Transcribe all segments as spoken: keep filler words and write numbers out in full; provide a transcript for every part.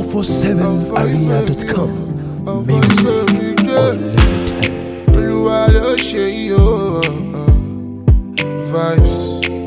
four seven area dot com. Music Unlimited. Vibes,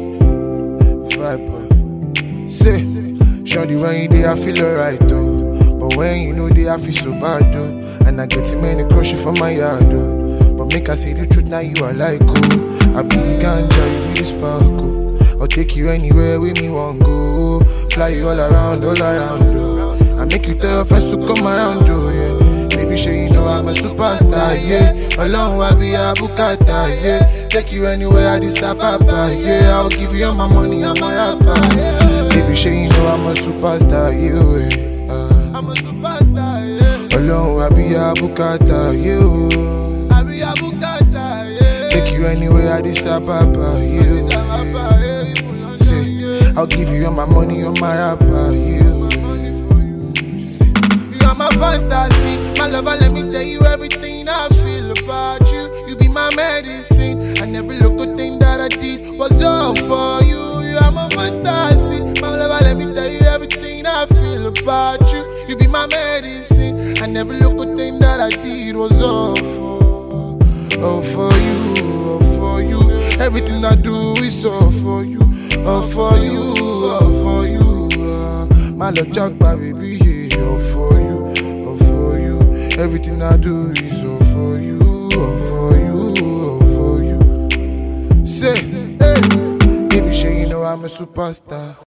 vibe. Say, shawty, when you there, I feel alright though. But when you know they, I feel so bad though. And I get too many crushes from my yard though. But make I say the truth, now you are like oh. I be the ganja, you be the sparkle. I'll take you anywhere with me one go. Fly you all around, all around though. I make you tell your friends to come around though, yeah. Baby, sure you know I'm a superstar, yeah. Alone, I be a bukata, yeah. Take you anywhere, I decide, papa, yeah. I'll give you all my money, I'm a rapper, yeah. Baby, sure you know I'm a superstar, yeah. Uh, I'm a superstar, yeah. Alone, I be a bukata, yeah. I be a bukata, yeah. Take you anywhere, I decide, papa, yeah. yeah. Say, I'll give you all my money, all my rapper, yeah. My fantasy, my lover, let me tell you everything I feel about you. You be my medicine, and every little thing that I did was all for you. You are my fantasy, my lover, let me tell you everything I feel about you. You be my medicine, and every little thing that I did was all for, all for you, all for you. Everything I do is all for you, all for you, all for you. Uh, my love, Jack, baby, yeah, all for you. Everything I do is all for you, all for you, all for you. Say, hey, baby, sure you know I'm a superstar.